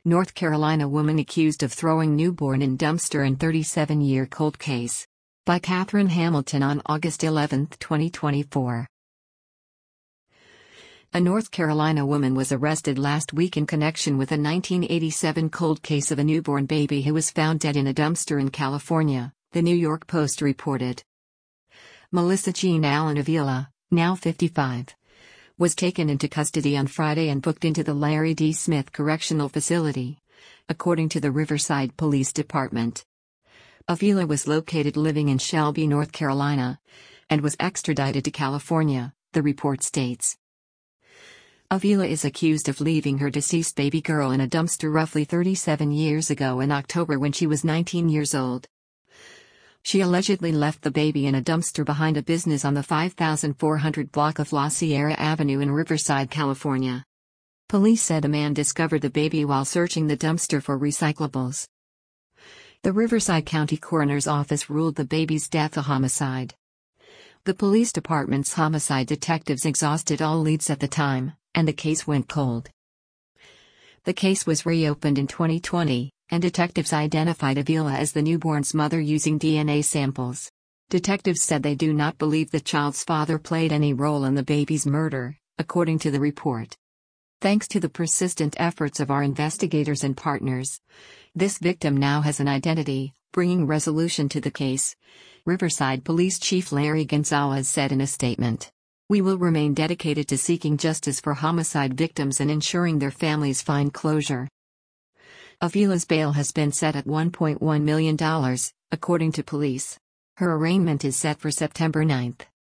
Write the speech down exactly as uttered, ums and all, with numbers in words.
North Carolina woman accused of throwing newborn in dumpster in thirty-seven-year cold case. By Catherine Hamilton on August eleventh, twenty twenty-four. A North Carolina woman was arrested last week in connection with a nineteen eighty-seven cold case of a newborn baby who was found dead in a dumpster in California, the New York Post reported. Melissa Jean Allen Avila, now fifty-five, was taken into custody on Friday and booked into the Larry D. Smith Correctional Facility, according to the Riverside Police Department. Avila was located living in Shelby, North Carolina, and was extradited to California, the report states. Avila is accused of leaving her deceased baby girl in a dumpster roughly thirty-seven years ago in October when she was nineteen years old. She allegedly left the baby in a dumpster behind a business on the five thousand four hundred block of La Sierra Avenue in Riverside, California. Police said a man discovered the baby while searching the dumpster for recyclables. The Riverside County Coroner's Office ruled the baby's death a homicide. The police department's homicide detectives exhausted all leads at the time, and the case went cold. The case was reopened in twenty twenty, and detectives identified Avila as the newborn's mother using D N A samples. Detectives said they do not believe the child's father played any role in the baby's murder, according to the report. Thanks to the persistent efforts of our investigators and partners, this victim now has an identity, bringing resolution to the case, Riverside Police Chief Larry Gonzalez said in a statement. We will remain dedicated to seeking justice for homicide victims and ensuring their families find closure. Avila's bail has been set at one point one million dollars, according to police. Her arraignment is set for September ninth.